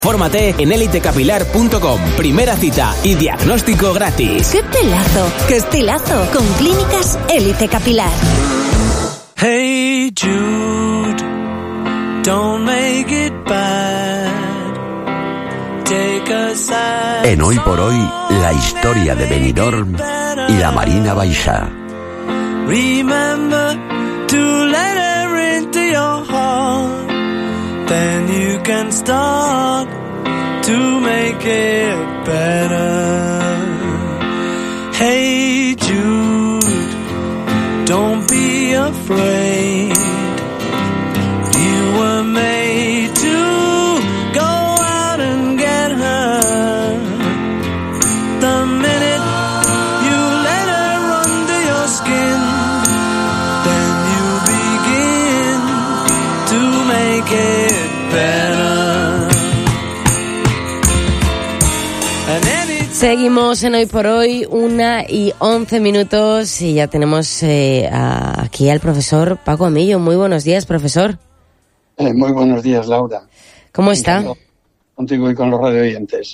Fórmate en elitecapilar.com. Primera cita y diagnóstico gratis. ¡Qué pelazo! ¡Qué estilazo! Con Clínicas Élite Capilar. Hey Jude, don't make it bad. Take a side. En Hoy por Hoy, la historia de Benidorm y la Marina Baixa. Remember to let her into your heart. Then you can start to make it better. Hey Jude, don't be afraid. You were made to go out and get her. The minute you let her under your skin, then you begin to make it better. Seguimos en Hoy por Hoy, 1:11 y ya tenemos aquí al profesor Paco Amillo. Muy buenos días, profesor. Muy buenos días, Laura. ¿Cómo está? Contigo y con los radioyentes.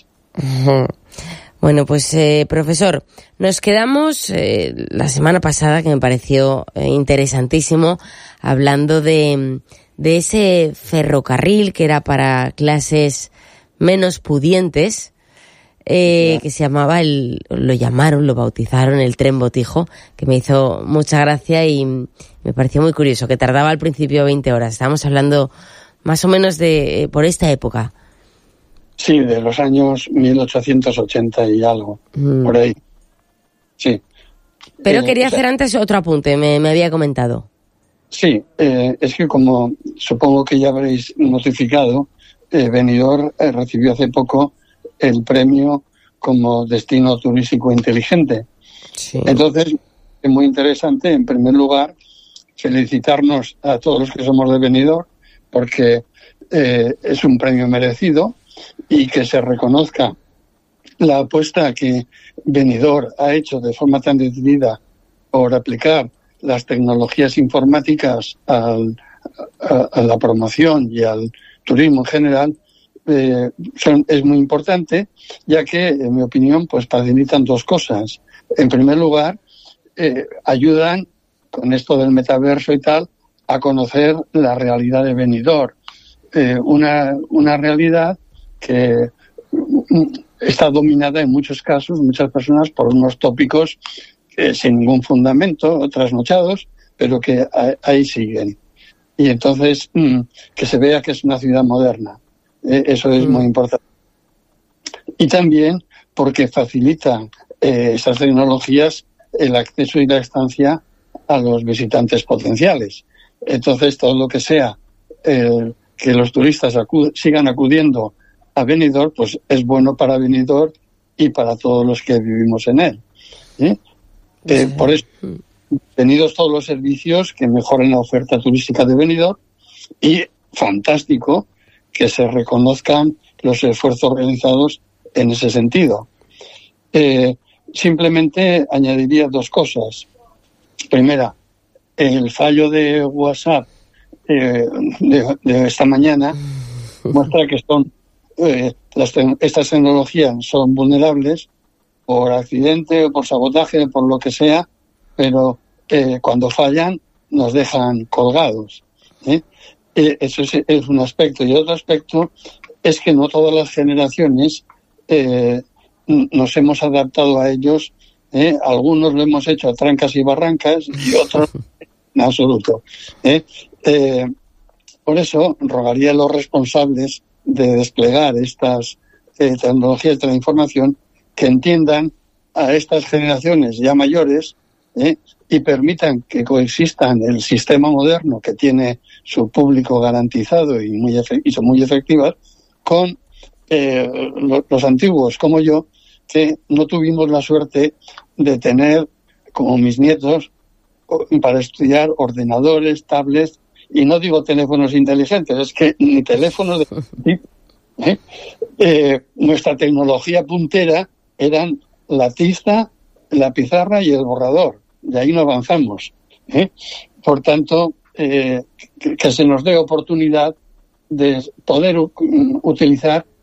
Bueno, pues profesor, nos quedamos la semana pasada, que me pareció interesantísimo, hablando de ese ferrocarril que era para clases menos pudientes, que se llamaba lo bautizaron el Tren Botijo, que me hizo mucha gracia y me pareció muy curioso, que tardaba al principio 20 horas. Estábamos hablando más o menos de por esta época. Sí, de los años 1880 y algo, por ahí. Sí. Pero quería hacer antes otro apunte, me había comentado. Sí, es que como supongo que ya habréis notificado, Benidorm recibió hace poco el premio como destino turístico inteligente. Sí. Entonces, es muy interesante, en primer lugar, felicitarnos a todos los que somos de Benidorm, porque es un premio merecido, y que se reconozca la apuesta que Benidorm ha hecho de forma tan decidida por aplicar las tecnologías informáticas a la promoción y al turismo en general. Es muy importante, ya que, en mi opinión, pues facilitan dos cosas. En primer lugar, ayudan, con esto del metaverso y tal, a conocer la realidad de Benidorm. Una realidad que está dominada en muchos casos, muchas personas, por unos tópicos sin ningún fundamento, trasnochados, pero que ahí siguen. Y entonces, que se vea que es una ciudad moderna. Eso es muy importante. Y también porque facilitan esas tecnologías el acceso y la estancia a los visitantes potenciales. Entonces, todo lo que sea que los turistas sigan acudiendo a Benidorm, pues es bueno para Benidorm y para todos los que vivimos en él. Por eso, tenidos todos los servicios que mejoren la oferta turística de Benidorm, y fantástico que se reconozcan los esfuerzos realizados en ese sentido. Simplemente añadiría dos cosas. Primera, el fallo de WhatsApp de esta mañana muestra que estas tecnologías son vulnerables por accidente o por sabotaje, por lo que sea, pero cuando fallan nos dejan colgados. Eso es un aspecto. Y otro aspecto es que no todas las generaciones nos hemos adaptado a ellos. Algunos lo hemos hecho a trancas y barrancas y otros en absoluto. Por eso rogaría a los responsables de desplegar estas tecnologías de la información que entiendan a estas generaciones ya mayores y permitan que coexistan el sistema moderno que tiene su público garantizado y son muy efectivas con los antiguos como yo, que no tuvimos la suerte de tener, como mis nietos, para estudiar ordenadores, tablets, y no digo teléfonos inteligentes, es que ni teléfonos de nuestra tecnología puntera eran la tiza, la pizarra y el borrador. De ahí no avanzamos. Por tanto, que se nos dé oportunidad de poder utilizar